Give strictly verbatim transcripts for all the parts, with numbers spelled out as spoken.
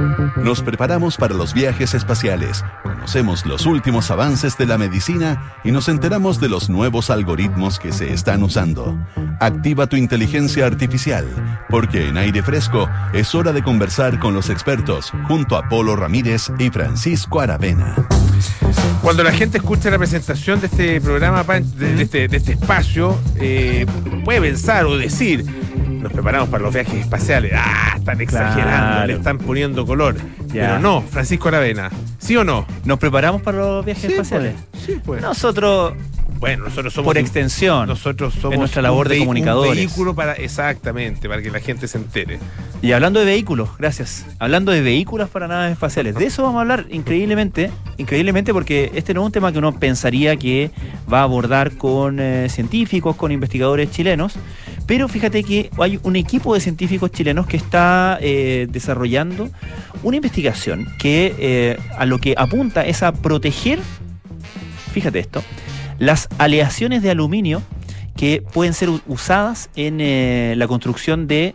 Nos preparamos para los viajes espaciales, conocemos los últimos avances de la medicina y nos enteramos de los nuevos algoritmos que se están usando. Activa tu inteligencia artificial, porque en Aire Fresco es hora de conversar con los expertos, junto a Polo Ramírez y Francisco Aravena. Cuando la gente escucha la presentación de este programa, de, de, este, de este espacio, eh, puede pensar o decir: nos preparamos para los viajes espaciales. Ah, están exagerando, claro, le están poniendo color. Ya. Pero no, Francisco Aravena, ¿sí o no? ¿Nos preparamos para los viajes sí, espaciales? Pues, sí, pues. Nosotros... Bueno, nosotros somos... Por extensión. Nosotros somos... en nuestra labor de comunicadores. Un vehículo para... Exactamente, para que la gente se entere. Y hablando de vehículos, gracias. Hablando de vehículos para naves espaciales. De eso vamos a hablar increíblemente, increíblemente porque este no es un tema que uno pensaría que va a abordar con eh, científicos, con investigadores chilenos. Pero fíjate que hay un equipo de científicos chilenos que está eh, desarrollando una investigación que eh, a lo que apunta es a proteger, fíjate esto, las aleaciones de aluminio que pueden ser usadas en eh, la construcción de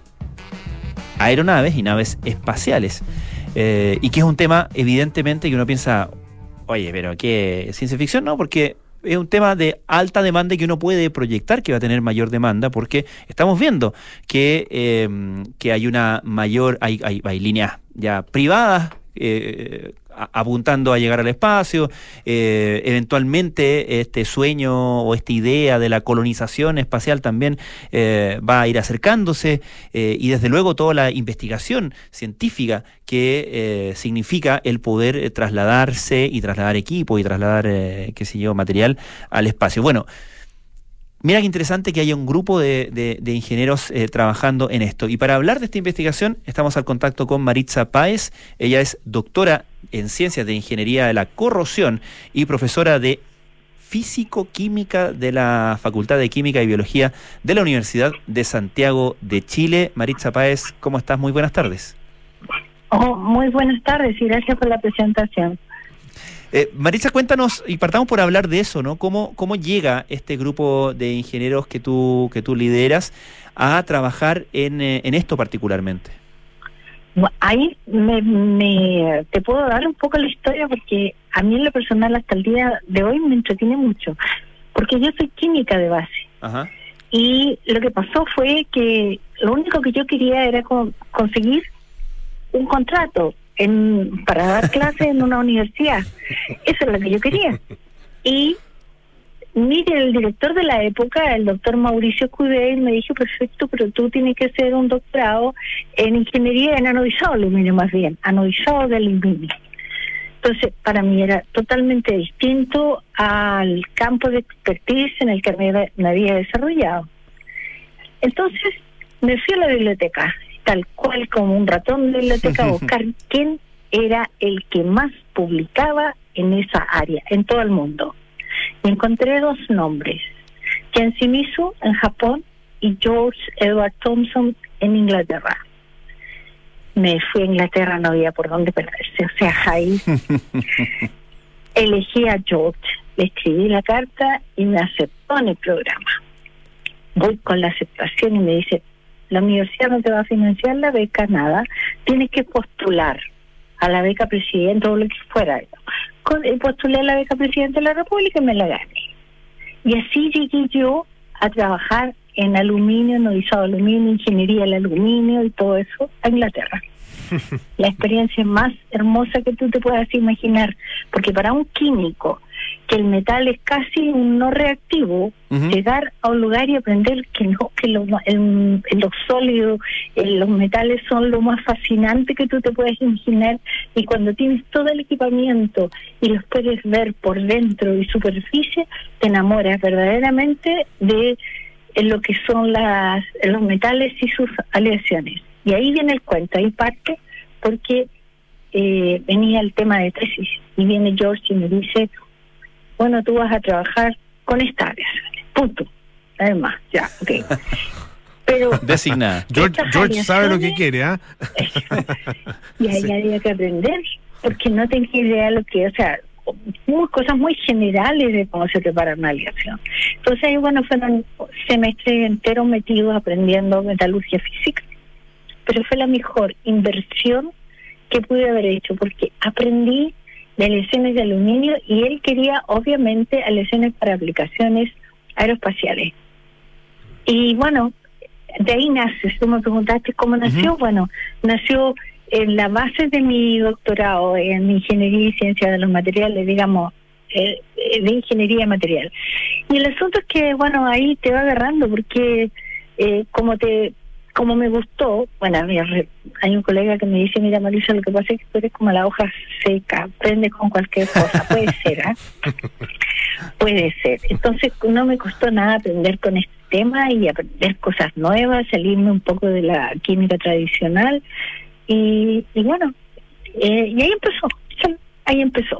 aeronaves y naves espaciales. Eh, y que es un tema, evidentemente, que uno piensa, oye, pero ¿qué? ¿Ciencia ficción? No, porque es un tema de alta demanda y que uno puede proyectar que va a tener mayor demanda, porque estamos viendo que, eh, que hay una mayor, hay, hay, hay líneas ya privadas, eh, apuntando a llegar al espacio, eh, eventualmente este sueño o esta idea de la colonización espacial también eh, va a ir acercándose, eh, y desde luego toda la investigación científica que eh, significa el poder eh, trasladarse y trasladar equipo y trasladar, eh, qué sé yo, material al espacio. Bueno, mira qué interesante que haya un grupo de, de, de ingenieros eh, trabajando en esto. Y para hablar de esta investigación estamos al contacto con Maritza Páez. Ella es doctora en Ciencias de Ingeniería de la Corrosión y profesora de Físico-Química de la Facultad de Química y Biología de la Universidad de Santiago de Chile. Maritza Páez, ¿cómo estás? Muy buenas tardes. Oh, muy buenas tardes y gracias por la presentación. Eh, Maritza, cuéntanos, y partamos por hablar de eso, ¿no? ¿Cómo, cómo llega este grupo de ingenieros que tú, que tú lideras a trabajar en, eh, en esto particularmente? Ahí me, me te puedo dar un poco la historia porque a mí en lo personal hasta el día de hoy me entretiene mucho, porque yo soy química de base. Ajá. Y lo que pasó fue que lo único que yo quería era con, conseguir un contrato en, para dar clases en una universidad. Eso es lo que yo quería. Y mire, el director de la época, el doctor Mauricio Cudey, me dijo: perfecto, pero tú tienes que hacer un doctorado en ingeniería en anodizado de aluminio, más bien, anodizado de aluminio. Entonces, para mí era totalmente distinto al campo de expertise en el que me, me había desarrollado. Entonces, me fui a la biblioteca, tal cual como un ratón de biblioteca, a buscar quién era el que más publicaba en esa área, en todo el mundo. Y encontré dos nombres: Ken Shimizu en Japón y George Edward Thomson en Inglaterra. Me fui a Inglaterra, no había por dónde perderse, o sea, ahí elegí a George, le escribí la carta y me aceptó en el programa. Voy con la aceptación y me dice: la universidad no te va a financiar la beca, nada, tienes que postular a la beca presidente o lo que fuera. Con, postulé a la beca presidente de la República y me la gané. Y así llegué yo a trabajar en aluminio, anodizado de aluminio, ingeniería del aluminio y todo eso a Inglaterra. La experiencia más hermosa que tú te puedas imaginar, porque para un químico que el metal es casi un no reactivo, uh-huh. llegar a un lugar y aprender que no, que lo, el, el, los sólidos, el, los metales son lo más fascinante que tú te puedes imaginar, y cuando tienes todo el equipamiento y los puedes ver por dentro y superficie, te enamoras verdaderamente de lo que son las los metales y sus aleaciones. Y ahí viene el cuento, ahí parte, porque eh, venía el tema de tesis, y viene George y me dice: bueno, tú vas a trabajar con esta área, punto, además, ya, ok. Pero designada. George, George sabe lo que quiere, ¿ah? ¿eh? Y ahí sí. Había que aprender, porque no tenía idea de lo que, o sea, muy, cosas muy generales de cómo se prepara una aleación. Entonces ahí, bueno, fueron semestres enteros metidos aprendiendo metalurgia física, pero fue la mejor inversión que pude haber hecho, porque aprendí de aleaciones de aluminio y él quería obviamente aleaciones para aplicaciones aeroespaciales. Y bueno, de ahí nace. Si tú me preguntaste cómo nació, uh-huh. bueno, nació en la base de mi doctorado en ingeniería y ciencia de los materiales, digamos, eh, de ingeniería material. Y el asunto es que, bueno, ahí te va agarrando porque eh, como te como me gustó, bueno, hay un colega que me dice, mira, Marisa, lo que pasa es que tú eres como la hoja seca, prende con cualquier cosa. Puede ser, ¿eh? Puede ser. Entonces no me costó nada aprender con este tema y aprender cosas nuevas, salirme un poco de la química tradicional y, y bueno, eh, y ahí empezó, ahí empezó.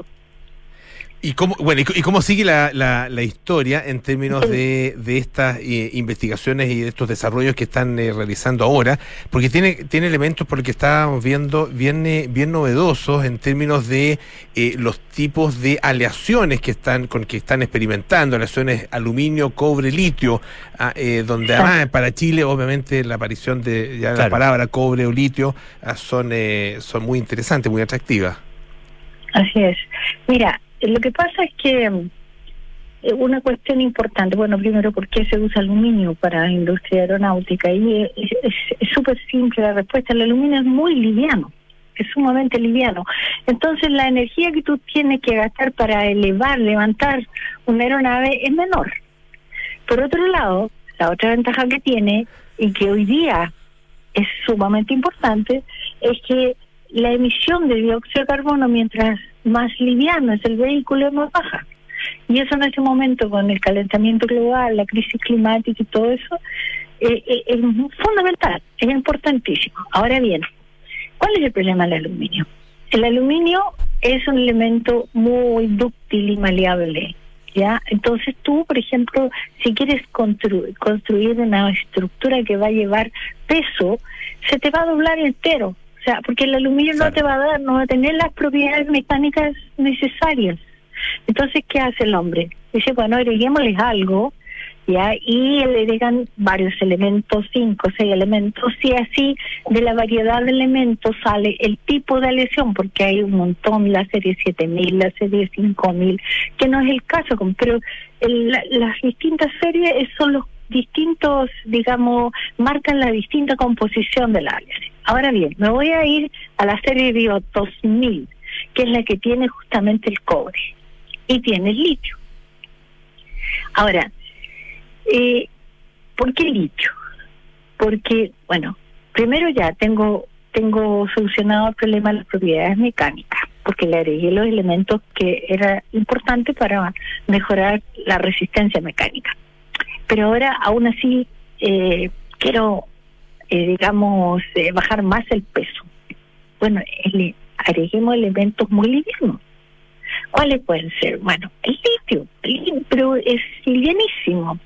¿Y cómo, bueno, y cómo sigue la, la, la historia en términos de, de estas eh, investigaciones y de estos desarrollos que están eh, realizando ahora? Porque tiene tiene elementos, por lo que estábamos viendo, bien, eh, bien novedosos en términos de eh, los tipos de aleaciones que están con que están experimentando, aleaciones aluminio, cobre, litio, ah, eh, donde además para Chile, obviamente, la aparición de ya claro. la palabra cobre o litio ah, son, eh, son muy interesantes, muy atractivas. Así es. Mira, lo que pasa es que una cuestión importante, bueno, primero, ¿por qué se usa aluminio para la industria aeronáutica? Y es súper simple la respuesta. El aluminio es muy liviano, es sumamente liviano. Entonces, la energía que tú tienes que gastar para elevar, levantar una aeronave es menor. Por otro lado, la otra ventaja que tiene, y que hoy día es sumamente importante, es que la emisión de dióxido de carbono, mientras más liviano es el vehículo, es más baja. Y eso en ese momento, con el calentamiento global, la crisis climática y todo eso, eh, eh, es fundamental, es importantísimo. Ahora bien, ¿cuál es el problema del aluminio? El aluminio es un elemento muy dúctil y maleable, ¿ya? Entonces tú, por ejemplo, si quieres constru- construir una estructura que va a llevar peso, se te va a doblar entero. O sea, porque el aluminio claro. no te va a dar, no va a tener las propiedades mecánicas necesarias. Entonces, ¿qué hace el hombre? Dice, bueno, agreguémosles algo, ¿ya? Y le agregan varios elementos, cinco, seis elementos, y así de la variedad de elementos sale el tipo de aleación, porque hay un montón, la serie siete mil, la serie cinco mil, que no es el caso, pero el, la, las distintas series son los distintos, digamos, marcan la distinta composición de la aleación. Ahora bien, me voy a ir a la serie Bio dos mil, que es la que tiene justamente el cobre y tiene el litio. Ahora, eh, ¿por qué litio? Porque, bueno, primero ya tengo tengo solucionado el problema de las propiedades mecánicas, porque le agregué los elementos que era importante para mejorar la resistencia mecánica. Pero ahora, aún así, eh, quiero... Eh, digamos, eh, bajar más el peso. Bueno, el, agreguemos elementos muy livianos. ¿Cuáles pueden ser? Bueno, el litio, el litio, pero es livianísimo.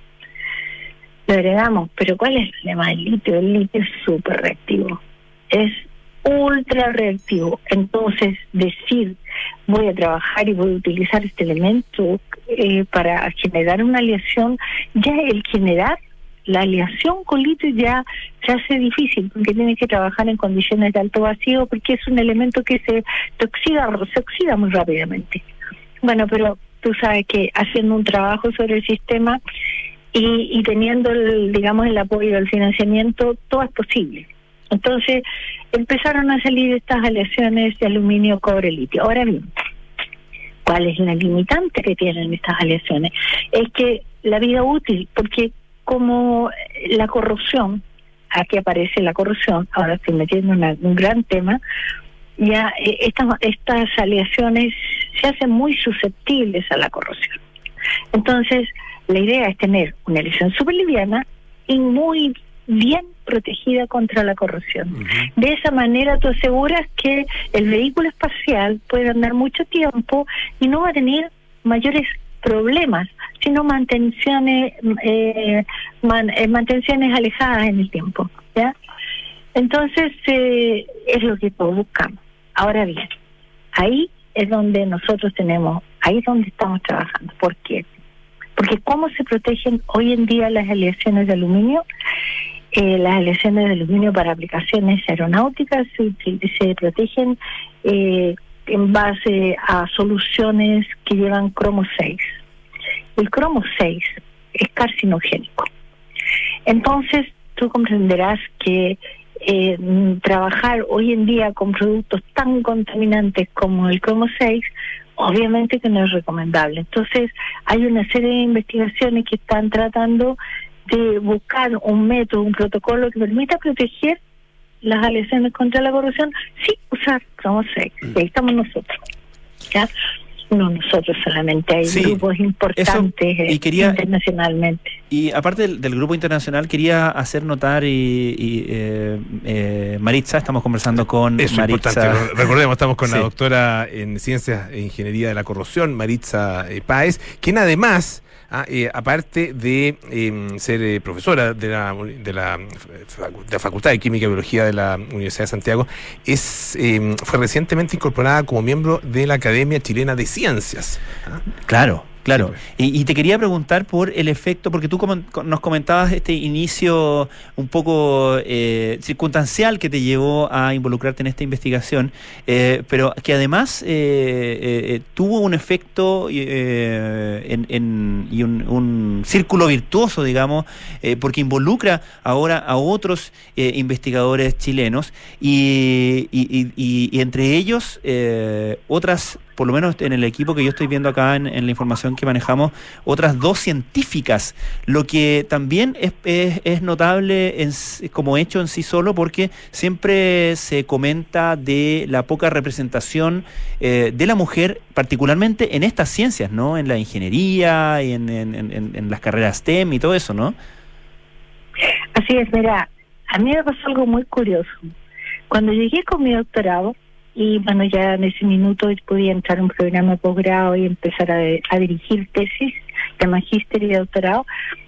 Lo agregamos, pero ¿cuál es el problema del litio? El litio es súper reactivo. Es ultra reactivo. Entonces, decir, voy a trabajar y voy a utilizar este elemento eh, para generar una aleación, ya el generar la aleación con litio ya se hace difícil, porque tienes que trabajar en condiciones de alto vacío, porque es un elemento que se, se oxida, se oxida muy rápidamente. Bueno, pero tú sabes que haciendo un trabajo sobre el sistema y, y teniendo, el, digamos, el apoyo del financiamiento, todo es posible. Entonces, empezaron a salir estas aleaciones de aluminio, cobre, litio. Ahora bien, ¿cuál es la limitante que tienen estas aleaciones? Es que la vida útil, porque como la corrosión, aquí aparece la corrosión, ahora estoy metiendo una, un gran tema, ya eh, estas, estas aleaciones se hacen muy susceptibles a la corrosión. Entonces, la idea es tener una aleación súper liviana y muy bien protegida contra la corrosión. Uh-huh. De esa manera tú aseguras que el vehículo espacial puede andar mucho tiempo y no va a tener mayores problemas, sino mantenciones eh, man, eh, mantenciones alejadas en el tiempo, ¿ya? Entonces eh, es lo que todos buscamos. Ahora bien, ahí es donde nosotros tenemos, ahí es donde estamos trabajando. ¿Por qué? Porque cómo se protegen hoy en día las aleaciones de aluminio Eh, las aleaciones de aluminio para aplicaciones aeronáuticas se, se protegen eh, en base a soluciones que llevan cromo seis. El cromo seis es carcinogénico. Entonces, tú comprenderás que eh, trabajar hoy en día con productos tan contaminantes como el cromo seis, obviamente que no es recomendable. Entonces, hay una serie de investigaciones que están tratando de buscar un método, un protocolo que permita proteger las aleaciones contra la corrosión sin usar cromo seis. Y ahí estamos nosotros, ¿ya? No nosotros solamente, hay sí, grupos importantes eso, y quería, internacionalmente. Y aparte del, del grupo internacional, quería hacer notar, y, y eh, eh, Maritza, estamos conversando con eso Maritza. Importante. Recordemos, estamos con sí. la doctora en Ciencias e Ingeniería de la Corrosión, Maritza eh, Páez, quien además... Ah, eh, aparte de eh, ser eh, profesora de la, de, la, de la Facultad de Química y Biología de la Universidad de Santiago, es eh, fue recientemente incorporada como miembro de la Academia Chilena de Ciencias. ¿Ah? Claro. Claro, y, y te quería preguntar por el efecto, porque tú com- nos comentabas este inicio un poco eh, circunstancial que te llevó a involucrarte en esta investigación, eh, pero que además eh, eh, tuvo un efecto eh, en, en, y un, un círculo virtuoso, digamos, eh, porque involucra ahora a otros eh, investigadores chilenos y, y, y, y, y entre ellos eh, otras, por lo menos en el equipo que yo estoy viendo acá en, en la información que manejamos, otras dos científicas, lo que también es, es, es notable en, como hecho en sí solo, porque siempre se comenta de la poca representación eh, de la mujer, particularmente en estas ciencias, ¿no? En la ingeniería y en, en, en, en las carreras STEM y todo eso, ¿no? Así es, mira, a mí me pasó algo muy curioso. Cuando llegué con mi doctorado, y bueno, ya en ese minuto podía entrar a un programa de posgrado y empezar a, a dirigir tesis de magíster y de doctorado,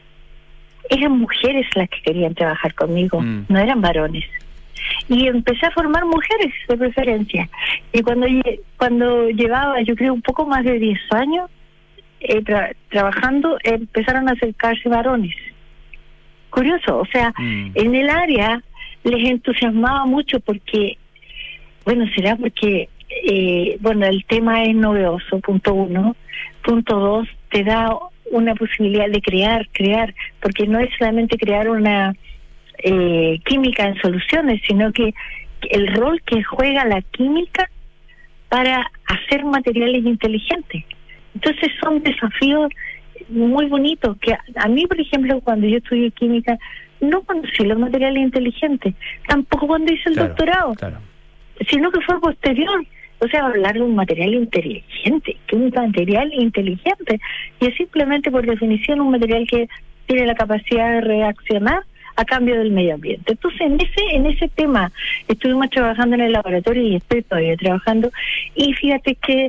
eran mujeres las que querían trabajar conmigo, mm. no eran varones. Y empecé a formar mujeres de preferencia. Y cuando cuando llevaba, yo creo, un poco más de diez años eh, tra- trabajando, empezaron a acercarse varones. Curioso, o sea, mm. en el área les entusiasmaba mucho porque... Bueno, será porque, eh, bueno, el tema es novedoso, punto uno. Punto dos, te da una posibilidad de crear, crear, porque no es solamente crear una eh, química en soluciones, sino que el rol que juega la química para hacer materiales inteligentes. Entonces son desafíos muy bonitos, que a, a mí, por ejemplo, cuando yo estudié química, no conocí los materiales inteligentes, tampoco cuando hice el claro, doctorado. Claro. Sino que fue posterior, o sea, hablar de un material inteligente, que un material inteligente, y es simplemente por definición un material que tiene la capacidad de reaccionar a cambio del medio ambiente. Entonces, en ese en ese tema estuvimos trabajando en el laboratorio y estoy todavía trabajando, y fíjate que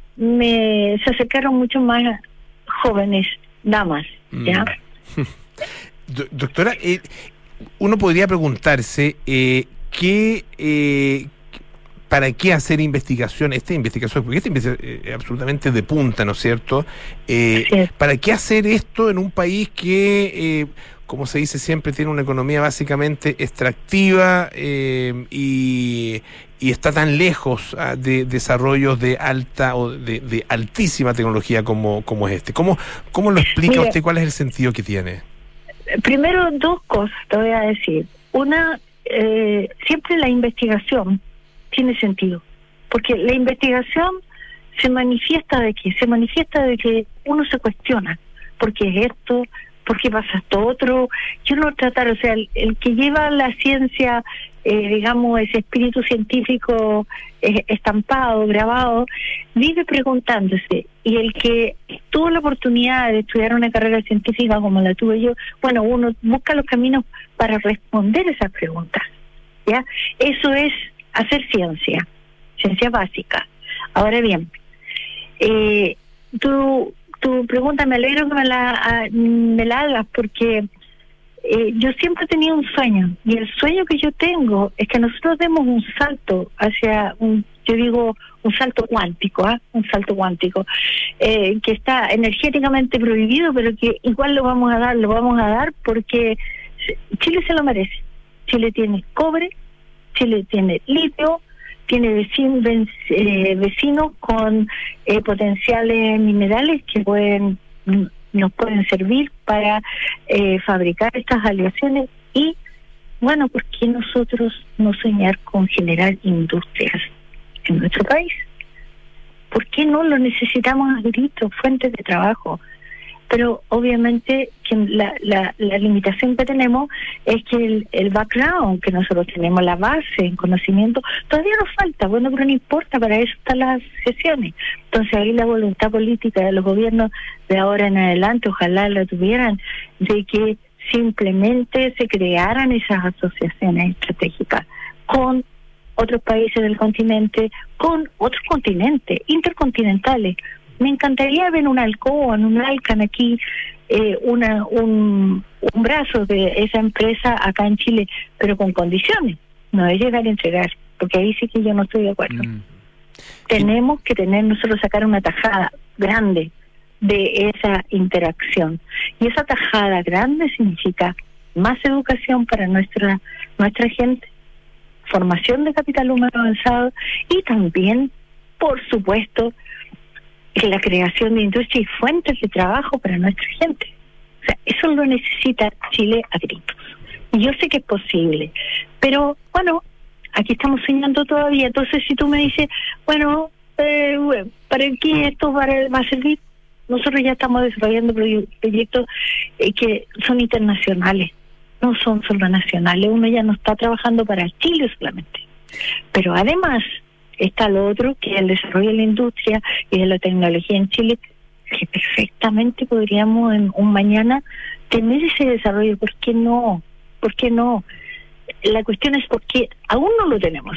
me se acercaron mucho más jóvenes damas, ¿ya? Mm. Doctora, eh, uno podría preguntarse eh, qué... Eh, ¿para qué hacer investigación? Esta investigación, porque esta investigación es absolutamente de punta, ¿no es cierto? Eh, sí. ¿Para qué hacer esto en un país que, eh, como se dice siempre, tiene una economía básicamente extractiva eh, y, y está tan lejos ah, de desarrollos de alta o de, de altísima tecnología como, como es este? ¿Cómo, cómo lo explica Mira, usted? ¿Cuál es el sentido que tiene? Primero, dos cosas te voy a decir. Una, eh, siempre la investigación tiene sentido, porque la investigación se manifiesta de que se manifiesta de que uno se cuestiona, ¿por qué es esto? ¿Por qué pasa esto otro? Yo no tratar, o sea, el, el que lleva la ciencia, eh, digamos, ese espíritu científico eh, estampado, grabado, vive preguntándose, y el que tuvo la oportunidad de estudiar una carrera científica como la tuve yo, bueno, uno busca los caminos para responder esas preguntas, ¿ya? Eso es hacer ciencia, ciencia básica. Ahora bien, eh, tu, tu pregunta me alegro que me la, me la hagas, porque eh, yo siempre he tenido un sueño, y el sueño que yo tengo es que nosotros demos un salto hacia un, yo digo, un salto cuántico, ¿eh? un salto cuántico, eh, que está energéticamente prohibido, pero que igual lo vamos a dar, lo vamos a dar porque Chile se lo merece. Chile tiene cobre, Chile tiene litio, tiene vecinos, eh, vecinos con eh, potenciales minerales que pueden nos pueden servir para eh, fabricar estas aleaciones. Y bueno, ¿por qué nosotros no soñar con generar industrias en nuestro país? ¿Por qué no lo necesitamos a gritos, fuentes de trabajo? Pero obviamente que la, la, la limitación que tenemos es que el, el background que nosotros tenemos, la base en conocimiento, todavía nos falta. Bueno, pero no importa, para eso están las sesiones. Entonces ahí la voluntad política de los gobiernos de ahora en adelante, ojalá la tuvieran, de que simplemente se crearan esas asociaciones estratégicas con otros países del continente, con otros continentes, intercontinentales. Me encantaría ver un Alcoa, un Alcan aquí, eh, una, un, un brazo de esa empresa acá en Chile, pero con condiciones, no es llegar a entregar, porque ahí sí que yo no estoy de acuerdo. Mm. Tenemos que tener nosotros sacar una tajada grande de esa interacción, y esa tajada grande significa más educación para nuestra nuestra gente, formación de capital humano avanzado, y también, por supuesto, la creación de industria y fuentes de trabajo para nuestra gente. O sea, eso lo necesita Chile a gritos. Y yo sé que es posible, pero bueno, aquí estamos soñando todavía. Entonces, si tú me dices, bueno, eh, ¿para qué esto va a servir? Nosotros ya estamos desarrollando proyectos eh, que son internacionales, no son solo nacionales. Uno ya no está trabajando para Chile solamente, pero además está lo otro, que es el desarrollo de la industria y de la tecnología en Chile, que perfectamente podríamos en un mañana tener ese desarrollo. ¿Por qué no? ¿Por qué no? La cuestión es por qué aún no lo tenemos.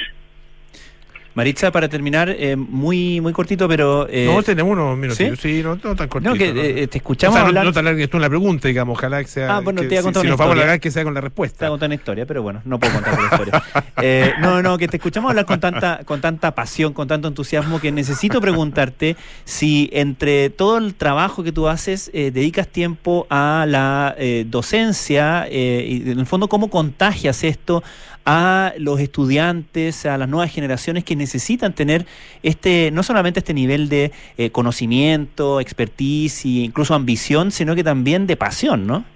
Maritza, para terminar, eh, muy muy cortito, pero... Eh, no, tenemos unos minutos, ¿sí? Sí, no, no tan cortito. No, que ¿no? Eh, te escuchamos o sea, hablar... No, no te alargues tú en la pregunta, digamos, ojalá que sea... Ah, bueno, que, te voy a contar si, una si nos vamos a historia. alargar, que sea con la respuesta. Te voy a contar una historia, pero bueno, no puedo contar la historia. eh, no, no, que te escuchamos hablar con tanta con tanta pasión, con tanto entusiasmo, que necesito preguntarte si entre todo el trabajo que tú haces, eh, dedicas tiempo a la eh, docencia, eh, y en el fondo, ¿cómo contagias esto a los estudiantes, a las nuevas generaciones que necesitan tener este, no solamente este nivel de eh, conocimiento, expertise e incluso ambición, sino que también de pasión, ¿no?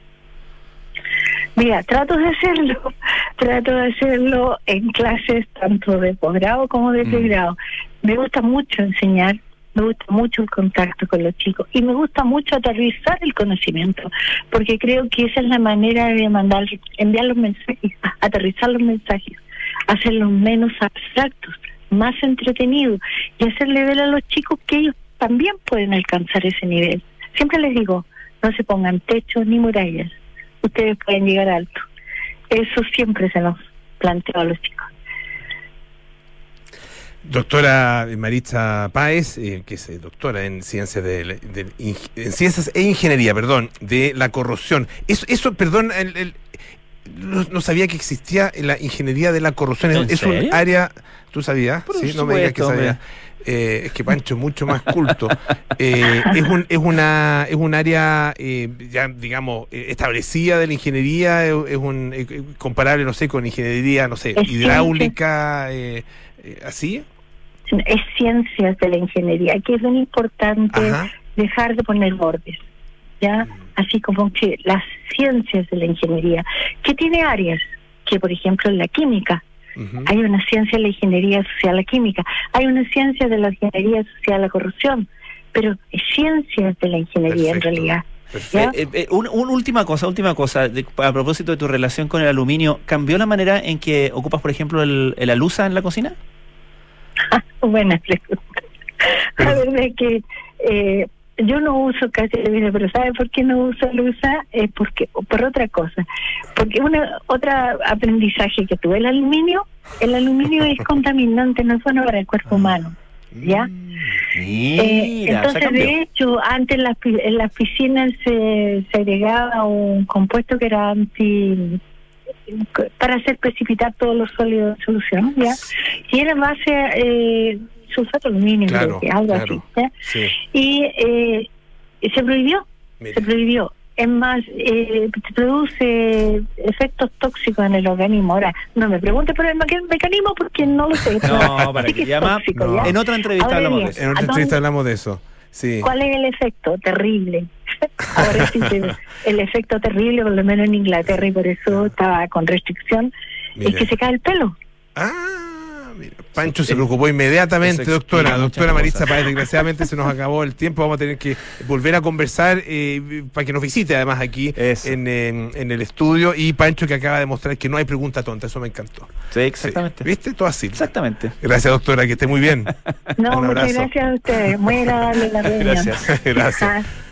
Mira, trato de hacerlo, trato de hacerlo en clases tanto de posgrado como de pregrado. Mm. Me gusta mucho enseñar, me gusta mucho el contacto con los chicos y me gusta mucho aterrizar el conocimiento, porque creo que esa es la manera de mandar, enviar los mensajes, aterrizar los mensajes, hacerlos menos abstractos, más entretenidos, y hacerle ver a los chicos que ellos también pueden alcanzar ese nivel. Siempre les digo, no se pongan techos ni murallas, ustedes pueden llegar alto. Eso siempre se nos planteó a los chicos. Doctora Maritza Páez, eh, que es doctora en ciencias de, de, de en ciencias e ingeniería, perdón, de la corrosión. Eso, eso perdón, el, el, no, no sabía que existía la ingeniería de la corrosión. ¿En es serio? un área, ¿tú sabías? Por sí, no me digas que sabías. Eh, es que Pancho es mucho más culto. eh, es un es una es un área eh, ya digamos eh, establecida de la ingeniería, es, es un es comparable, no sé, con ingeniería, no sé, es hidráulica, eh, eh, así. Es ciencias de la ingeniería, que es muy importante. Ajá. Dejar de poner bordes, ya, mm. así como que las ciencias de la ingeniería, que tiene áreas, que por ejemplo en la química, uh-huh. hay una ciencia de la ingeniería social la química, hay una ciencia de la ingeniería social la corrupción, pero es ciencias de la ingeniería. Perfecto. En realidad. Eh, eh, eh, una un última cosa, última cosa, de, a propósito de tu relación con el aluminio, ¿cambió la manera en que ocupas, por ejemplo, el, el alusa en la cocina? Buena pregunta. La verdad es que eh, yo no uso casi aluminio, pero ¿sabe por qué no uso alusa? Es porque por otra cosa. Porque una otra aprendizaje que tuve, el aluminio, el aluminio es contaminante, no es bueno para el cuerpo humano, ¿ya? Mira, eh, entonces, de hecho, antes en las, en las piscinas se, se agregaba un compuesto que era anti... para hacer precipitar todos los sólidos en solución, ¿ya? Y era base eh, sulfato de aluminio, claro, creo que, algo claro, así, ¿ya? Sí. Y eh, se prohibió, Mira. se prohibió. es más, eh, produce efectos tóxicos en el organismo. Ahora, no me pregunte por el meca- mecanismo porque no lo sé. No, para Sí que es llama. tóxico, no. ¿ya? En otra entrevista Ahora hablamos bien, de eso. En otra ¿a dónde- entrevista hablamos de eso. Sí. ¿Cuál es el efecto? Terrible. Ahora sí, que el efecto terrible, por lo menos en Inglaterra, y por eso estaba con restricción, Mira. es que se cae el pelo. Ah, mira. Pancho Sí, se eh, preocupó inmediatamente, eso doctora. explica Doctora muchas Maritza cosas. Páez, desgraciadamente se nos acabó el tiempo. Vamos a tener que volver a conversar eh, para que nos visite además aquí Eso. en, en, en el estudio. Y Pancho, que acaba de mostrar que no hay pregunta tonta, eso me encantó. Sí, exactamente. Sí. ¿Viste? Todo así. Exactamente. Gracias, doctora, que esté muy bien. No, Un muchas abrazo. gracias a ustedes. Muy agradable la reunión. Gracias. Gracias. Ajá.